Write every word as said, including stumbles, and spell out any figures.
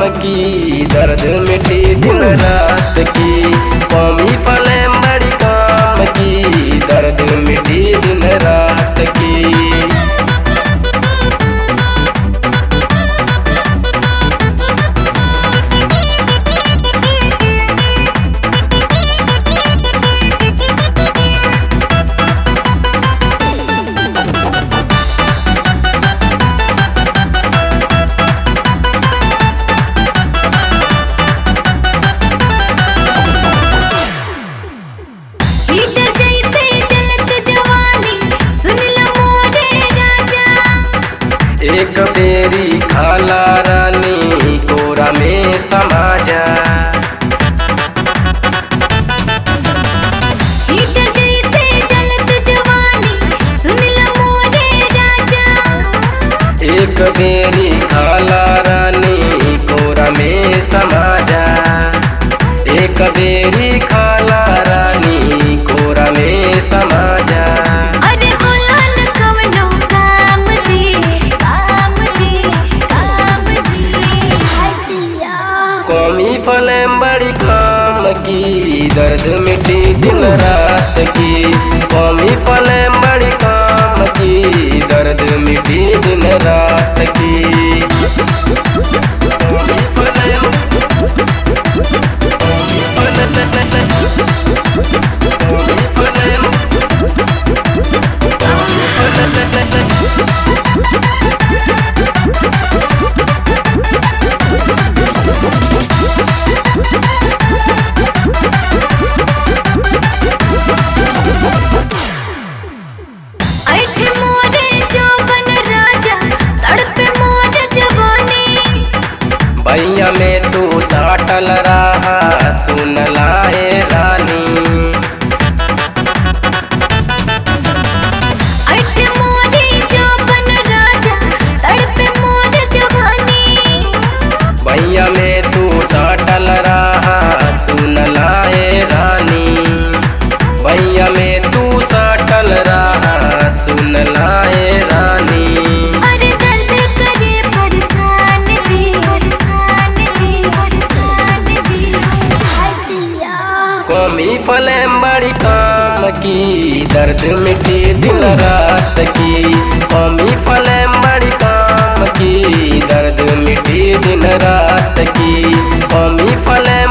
काम की, दर्द मिटी दिन रात की। कौमी फलें बड़ी काम की, दर्द मिटी दिन रात की। एक बेरी खाला रानी कोरा में समा जा। हीटर जैसे जलत जवानी सुन ल मोरे राजा। एक बेरी खाला रानी कोरा में समा जा। एक बेरी खाला रानी कोरा में समा जा। कौमी फलें बड़ी काम की, दर्द मिटी दिन रात की। कौमी फलें बड़ी काम की, दर्द मिटी दिन रात की। कौमी फलें, कौमी फलें, कौमी फलें, कौमी फलें। भैया में तू साटल रहा सुन लाए रानी। अटे मोरे जौवन राजा तड़पे मोर जवानी। भैया में तू साटल रहा सुन लाए रानी। भैया में तू साटल रहा सुन लाए रानी। कौमी फलें बड़ी काम की, दर्द मिटी दिन रात की। कौमी फलें बड़ी काम की, दर्द मिटी दिन रात की। कौमी फलें